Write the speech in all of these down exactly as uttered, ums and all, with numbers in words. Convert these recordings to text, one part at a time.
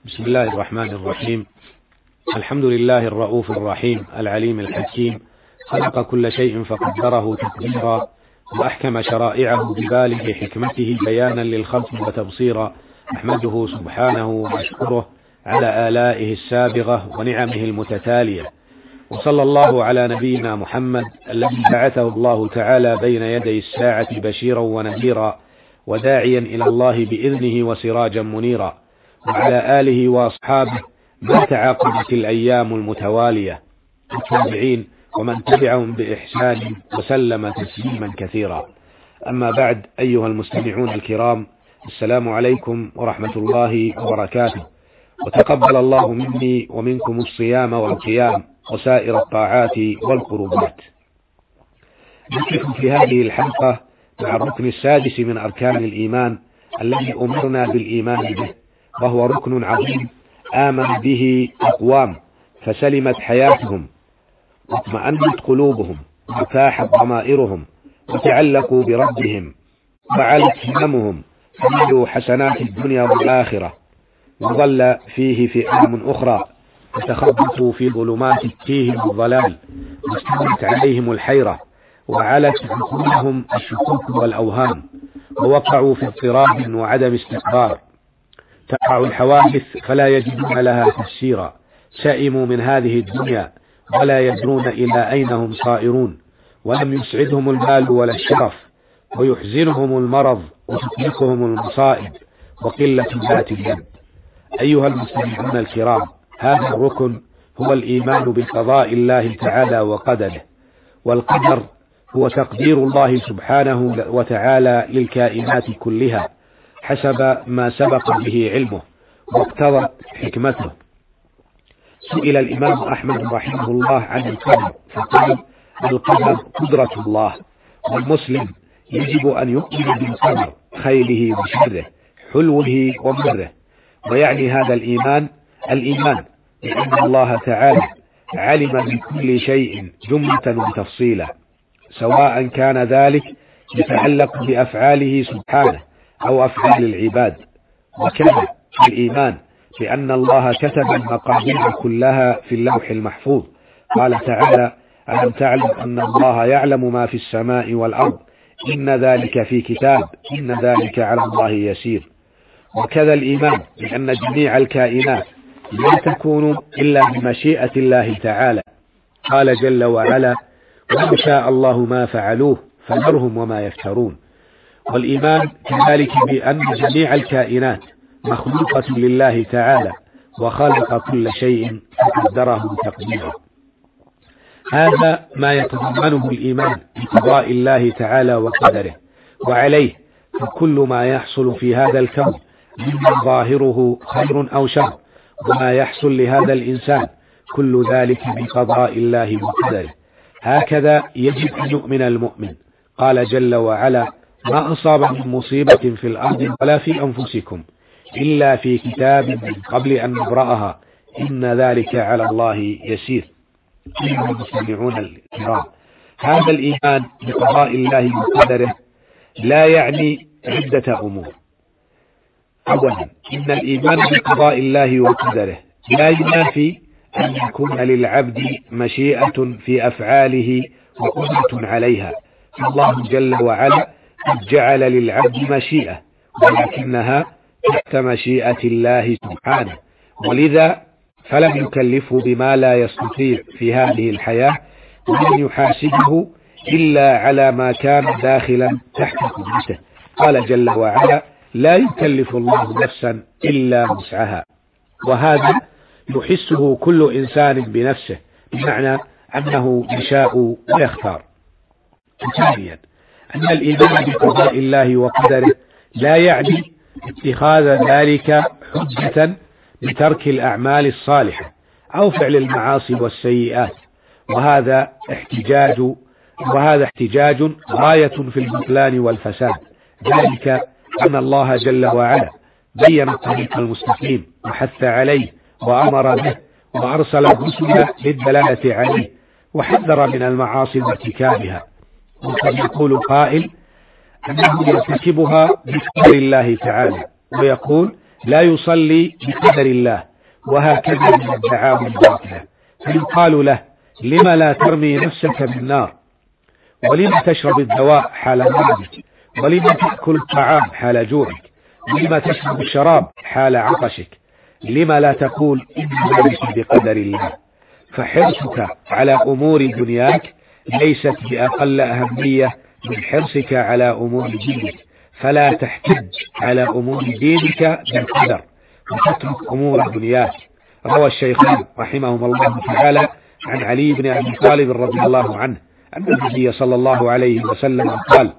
بسم الله الرحمن الرحيم. الحمد لله الرؤوف الرحيم العليم الحكيم، خلق كل شيء فقدره تقديرا، وأحكم شرائعه ببالغ حكمته بيانا للخلق وتبصيرا. أحمده سبحانه وأشكره على آلائه السابغة ونعمه المتتالية، وصلى الله على نبينا محمد الذي بعثه الله تعالى بين يدي الساعة بشيرا ونذيرا وداعيا إلى الله بإذنه وسراجا منيرا، وعلى آله وأصحابه ما تعاقبت الأيام المتوالية، والتابعين ومن تبعهم بإحسان وسلم تسليما كثيرا. أما بعد، أيها المستمعون الكرام، السلام عليكم ورحمة الله وبركاته، وتقبل الله مني ومنكم الصيام والقيام وسائر الطاعات والقربات. نقف في هذه الحلقة مع الركن السادس من أركان الإيمان الذي أمرنا بالإيمان به، وهو ركن عظيم آمن به أقوام فسلمت حياتهم واطمأنت قلوبهم وارتاحت ضمائرهم وتعلقوا بربهم وعلت هممهم فنالوا حسنات الدنيا والآخرة، وظل فيه فئام أخرى فتخبطوا في ظلمات التيه والضلال واستولت عليهم الحيرة وعلت عقولهم الشكوك والأوهام، ووقعوا في اضطراب وعدم استقرار. تقع الحوادث فلا يجدون لها تفسيرا، سئموا من هذه الدنيا ولا يدرون إلى أين هم صائرون، ولم يسعدهم المال ولا الشرف، ويحزنهم المرض وتقلقهم المصائب وقلة ذات اليد. أيها المستمعون الكرام، هذا الركن هو الإيمان بقضاء الله تعالى وقدره، والقدر هو تقدير الله سبحانه وتعالى للكائنات كلها حسب ما سبق به علمه واقتضت حكمته. سئل الإمام أحمد رحمه الله عن القدر فقال: القدر قدرة الله، والمسلم يجب أن يؤمن بالقدر خيره وشره، حلوه ومره. ويعني هذا الإيمان الإيمان بأن الله تعالى علم بكل شيء جملة وتفصيلا، سواء كان ذلك يتعلق بأفعاله سبحانه أو أفعال العباد. وكان الإيمان بأن الله كتب المقادير كلها في اللوح المحفوظ. قال تعالى: ألم تعلم أن الله يعلم ما في السماء والأرض، إن ذلك في كتاب، إن ذلك على الله يسير. وكذا الإيمان بأن جميع الكائنات لا تكون إلا بمشيئة الله تعالى. قال جل وعلا: وإن شاء الله ما فعلوه فذرهم وما يفترون. والإيمان كذلك بأن جميع الكائنات مخلوقة لله تعالى، وخلق كل شيء فقدره تقديرا. هذا ما يتضمنه الإيمان بقضاء الله تعالى وقدره، وعليه فكل ما يحصل في هذا الكون مما ظاهره خير أو شر، وما يحصل لهذا الإنسان كل ذلك بقضاء الله وقدره. هكذا يجب أن يؤمن المؤمن. قال جل وعلا: ما أصاب من مصيبة في الأرض ولا في أنفسكم إلا في كتاب من قبل أن نبرأها إن ذلك على الله يسير. أيها المستمعون الكرام، هذا الإيمان بقضاء الله وقدره لا يعني عدة أمور. أولا، إن الإيمان بقضاء الله وقدره لا ينافي أن يكون للعبد مشيئة في أفعاله وقدرة عليها، فالله جل وعلا جعل للعبد مشيئة، ولكنها تحت مشيئة الله سبحانه، ولذا فلم يكلفه بما لا يستطيع في هذه الحياة، ولم يحاسبه إلا على ما كان داخلا تحت قدرته. قال جل وعلا: لا يكلف الله نفسا إلا وسعها. وهذا يحسه كل إنسان بنفسه، بمعنى أنه يشاء ويختار. ثانيا، أن الإيمان بقضاء الله وقدره لا يعني اتخاذ ذلك حجة بترك الأعمال الصالحة أو فعل المعاصي والسيئات، وهذا احتجاج وهذا احتجاج غاية في البطلان والفساد. ذلك أن الله جل وعلا بين الطريق المستقيم وحث عليه وأمر به، وأرسل الرسل للدلالة عليه، وحذر من المعاصي وارتكابها. وقد يقول قائل أنه يرتكبها بقدر الله تعالى، ويقول لا يصلي بقدر الله، وهكذا من الدعاوى الباطلة. فيقال له: لم لا ترمي نفسك بالنار؟ ولم تشرب الدواء حال مرضك؟ ولم تأكل الطعام حال جوعك؟ ولم تشرب الشراب حال عطشك؟ لم لا تقول إن ذلك بقدر الله؟ فحرصك على أمور دنياك ليست بأقل أهمية من حرصك على أمور دينك، فلا تحتج على أمور دينك بالقدر وتترك أمور دنياك. روى الشيخان رحمهم الله تعالى عن علي بن أبي طالب رضي الله عنه أن النبي صلى الله عليه وسلم قال: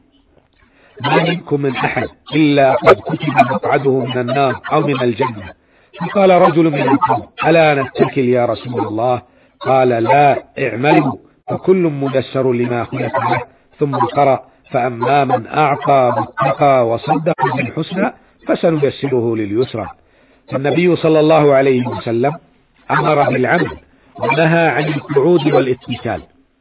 ما منكم من أحد إلا قد كتب مقعده من النار أو من الجنة. فقال رجل من القوم: ألا نتكل يا رسول الله؟ قال: لا، اعملوا فكل ميسر لما خلق له. ثم قرأ: فأما من أعطى واتقى وصدق بالحسنى فسنيسره لليسرى. فالنبي صلى الله عليه وسلم أمر بالعمل ونهى عن القعود والاتكال،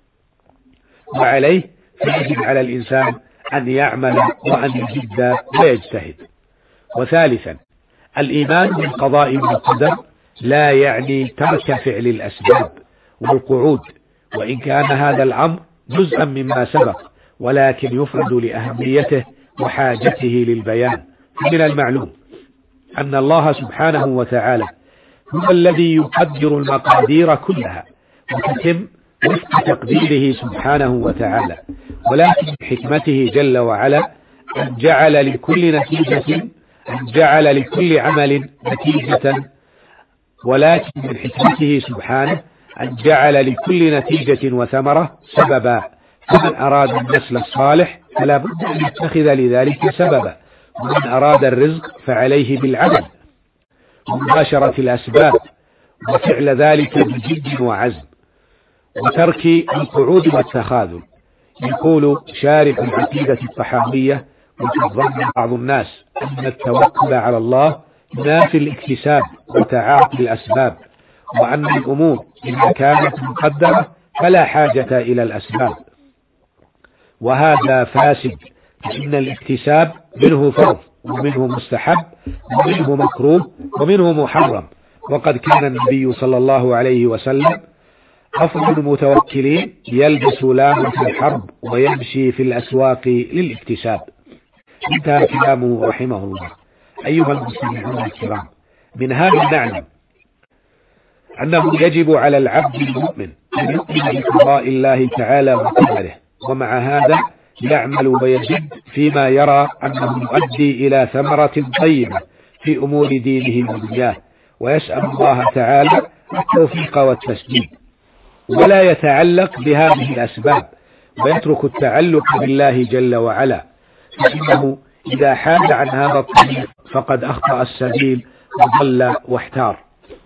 وعليه فيجب على الإنسان أن يعمل وأن يجد ويجتهد. وثالثا، الإيمان بالقضاء والقدر لا يعني ترك فعل الأسباب والقعود، وإن كان هذا الأمر جزءا مما سبق، ولكن يفرد لأهميته وحاجته للبيان. من المعلوم أن الله سبحانه وتعالى هو الذي يقدر المقادير كلها وتتم وفق تقديره سبحانه وتعالى، ولكن حكمته جل وعلا أن جعل لكل نتيجة أن جعل لكل عمل نتيجة، ولكن من حكمته سبحانه أن جعل لكل نتيجة وثمرة سببا. فمن أراد النسل الصالح فلا بد أن يتخذ لذلك سببا، ومن أراد الرزق فعليه بالعمل ومباشرة الأسباب وفعل ذلك بجد وعزم وترك القعود والتخاذل. يقول شارح العقيدة الطحاوية: وتظن بعض الناس أن التوكل على الله ينافي الاكتساب وتعاطي الأسباب، وأن الأمور إذا كانت مقدرة فلا حاجة إلى الأسباب، وهذا فاسد، فإن الاكتساب منه فرض ومنه مستحب ومنه مكروه ومنه محرم. وقد كان النبي صلى الله عليه وسلم أفضل المتوكلين يلبس لامة الحرب ويمشي في الأسواق للاكتساب. انتهى كلامه رحمه الله. أيها المستمعون الكرام، من هذا نعلم أنه يجب على العبد المؤمن أن يؤمن بقضاء الله تعالى وقدره، ومع هذا يعمل ويجد فيما يرى أنه يؤدي إلى ثمرة طيبة في أمور دينه ودنياه، ويسأل الله تعالى التوفيق والتسديد، ولا يتعلق بهذه الأسباب ويترك التعلق بالله جل وعلا، فإنه إذا حاد عن هذا الطريق فقد أخطأ السبيل وضل واحتار.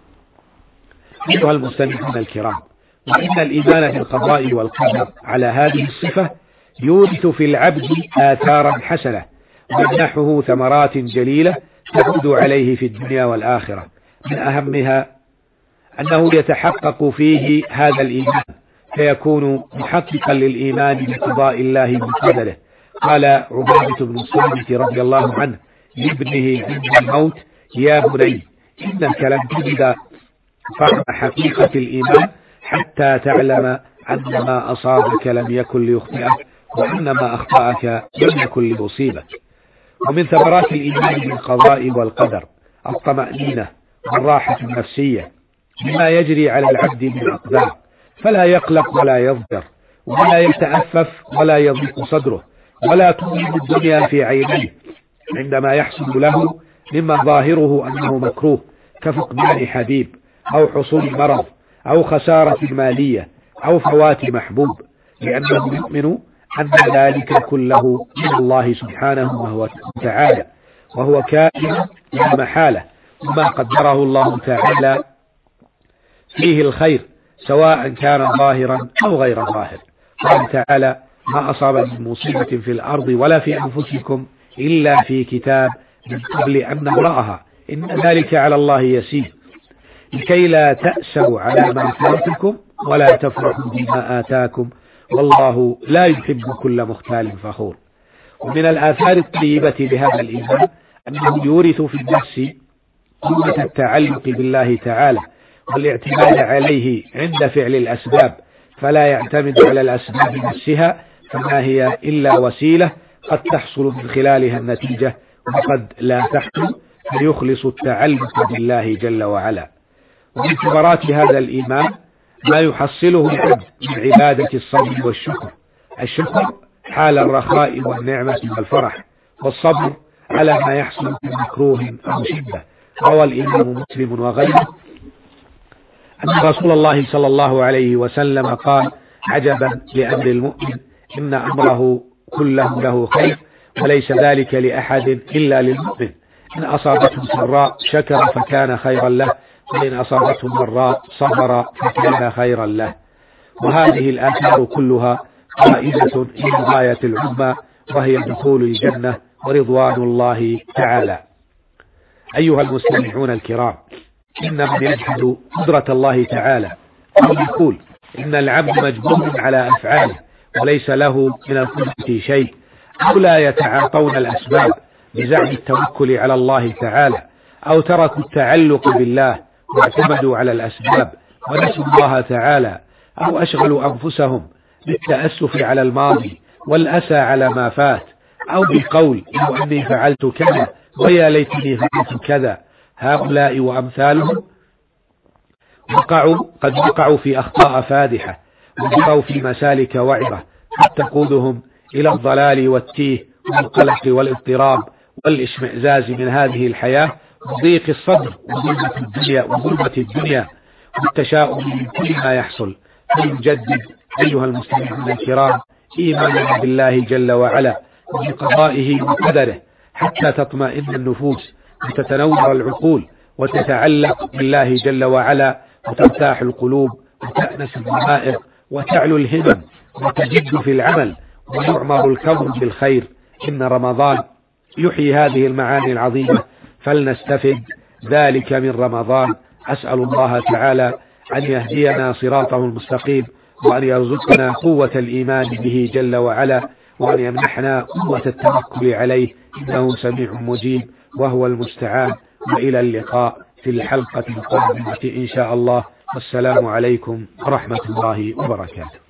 أيها المستمعون الكرام، وإن الإيمان بالقضاء والقدر على هذه الصفة يورث في العبد آثارا حسنة ويمنحه ثمرات جليلة تعود عليه في الدنيا والآخرة. من أهمها أنه يتحقق فيه هذا الإيمان فيكون محققا للإيمان بقضاء الله وقدره. قال عبادة بن الصامت رضي الله عنه لابنه عند الموت: يا بني، إنك لن تجد فهم حقيقة الإيمان حتى تعلم أن ما أصابك لم يكن ليخطئك، وأن ما أخطأك لم يكن ليصيبك. ومن ثمرات الإيمان بالقضاء والقدر الطمأنينة والراحة النفسية بما يجري على العبد من الأقدار، فلا يقلق ولا يضجر ولا يتأفف ولا يضيق صدره ولا تظلم الدنيا في عينيه عندما يحصل له مما ظاهره أنه مكروه كفقدان حبيب أو حصول مرض أو خسارة مالية أو فوات محبوب، لأنه يؤمن أن ذلك كله من الله سبحانه وتعالى، وهو كائن لا محالة، وما قدره الله تعالى فيه الخير سواء كان ظاهرا أو غير ظاهر. قال تعالى: ما أصاب من مصيبة في الأرض ولا في أنفسكم إلا في كتاب من قبل أن نبرأها إن ذلك على الله يسير، لكي لا تأسوا على ما فاتكم ولا تفرحوا بما آتاكم والله لا يحب كل مختال فخور. ومن الآثار الطيبة لهذا الإيمان أنه يورث في النفس قوة التعلق بالله تعالى والاعتماد عليه عند فعل الأسباب، فلا يعتمد على الأسباب نفسها، فما هي إلا وسيلة قد تحصل من خلالها النتيجة وقد لا تحصل، فيخلص التعلق بالله جل وعلا. ومن ثمرات هذا الإيمان ما يحصله العبد من عبادة الصبر والشكر. الشكر حال الرخاء والنعمة والفرح، والصبر على ما يحصل من مكروه أو شدة. روى الإمام مسلم وغيره أن رسول الله صلى الله عليه وسلم قال: عجبا لأمر المؤمن، إن أمره كله له خير، وليس ذلك لأحد إلا للمؤمن، إن أصابته سراء شكر فكان خيرا له، وإن أصابته ضراء صبر فكان خيرا له. وهذه الآثار كلها قائدة إلى الغاية العظمى، وهي دخول الجنة ورضوان الله تعالى. أيها المستمعون الكرام، إن من يجحد قدرة الله تعالى أو يقول إن العبد مجبور على أفعاله وليس له من القدرة شيء، أو لا يتعاطون الأسباب بزعم التوكل على الله تعالى، أو تركوا التعلق بالله واعتمدوا على الأسباب ونسوا الله تعالى، أو أشغلوا أنفسهم بالتأسف على الماضي والأسى على ما فات، أو بقول لو أني فعلت كذا ويا ليتني فعلت كذا، هؤلاء وأمثالهم وقعوا قد وقعوا في أخطاء فادحة، وجروا في مسالك وعرة قد تقودهم إلى الضلال والتيه والقلق والاضطراب والاشمئزاز من هذه الحياة وضيق الصدر وظلمة الدنيا وظلمة الدنيا والتشاؤم من كل ما يحصل. فلنجدد أيها المستمعون الكرام إيماننا بالله جل وعلا وبقضائه وقدره حتى تطمئن النفوس وتتنور العقول وتتعلق بالله جل وعلا وترتاح القلوب وتأنس الضمائر وتعلو الهمم وتجد في العمل ويعمر الكون بالخير. إن رمضان يحيي هذه المعاني العظيمة، فلنستفد ذلك من رمضان. أسأل الله تعالى أن يهدينا صراطه المستقيم، وأن يرزقنا قوة الإيمان به جل وعلا، وأن يمنحنا قوة التوكل عليه، إنه سميع مجيب وهو المستعان. وإلى اللقاء في الحلقة القادمة إن شاء الله، والسلام عليكم ورحمة الله وبركاته.